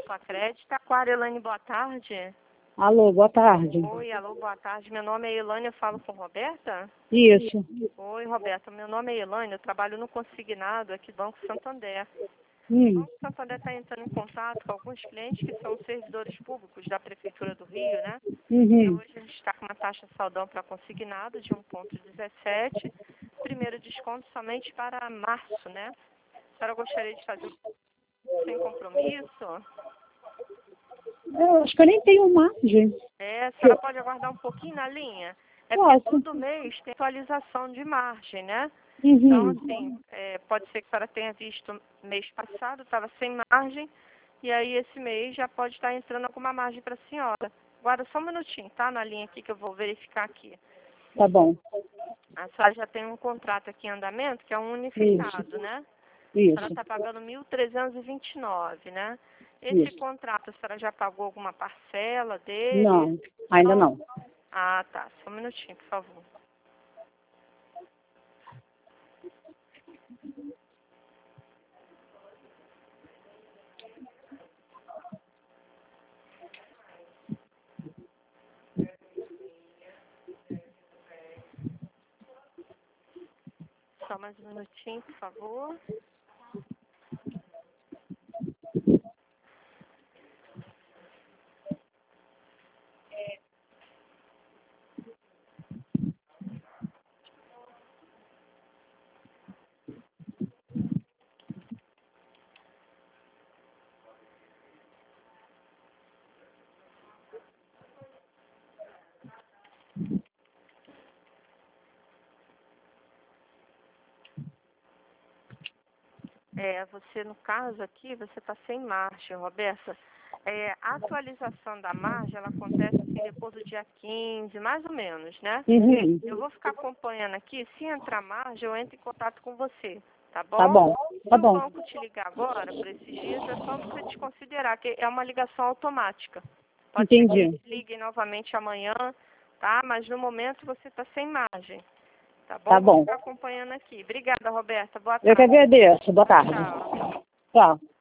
Sacredi, Taquara. Elaine, boa tarde. Alô, boa tarde. Oi, alô, boa tarde. Meu nome é Elaine, eu falo com Roberta? Isso. Oi, Roberta, meu nome é Elaine, eu trabalho no consignado aqui do Banco Santander. O Hum, Banco Santander está entrando em contato com alguns clientes que são servidores públicos da Prefeitura do Rio, né? E uhum. hoje a gente está com uma taxa saldão para consignado de 1,17. Primeiro desconto somente para março, né? A senhora gostaria de fazer sem compromisso? Eu acho que eu nem tenho margem. A senhora pode aguardar um pouquinho na linha? É porque Posso. todo mês tem atualização de margem, né? Então, Uhum. assim, pode ser que a senhora tenha visto mês passado, estava sem margem, e aí esse mês já pode estar entrando alguma margem para a senhora. Guarda só um minutinho, tá? Na linha aqui que eu vou verificar aqui. Tá bom. A senhora já tem um contrato aqui em andamento, que é um unificado, né? A senhora Isso. está pagando 1.329, né? Esse Isso. contrato, a senhora já pagou alguma parcela dele? Não, ainda não. Ah, tá. Só um minutinho, por favor. Só mais um minutinho, por favor. Você, no caso aqui, você está sem margem, Roberta. A atualização da margem, ela acontece assim depois do dia 15, mais ou menos, né? Uhum. Eu vou ficar acompanhando aqui. Se entrar margem, eu entro em contato com você, tá bom? Tá bom. Tá Se o bom. banco te ligar agora, por esses dias, é só você desconsiderar, que é uma ligação automática. Pode ser que Entendi. eles liguem novamente amanhã, tá? Mas no momento você está sem margem, tá bom? Tá Vou bom. ficar acompanhando aqui. Obrigada, Roberta. Boa Eu que tarde. agradeço. Boa tarde. Tchau. Tchau.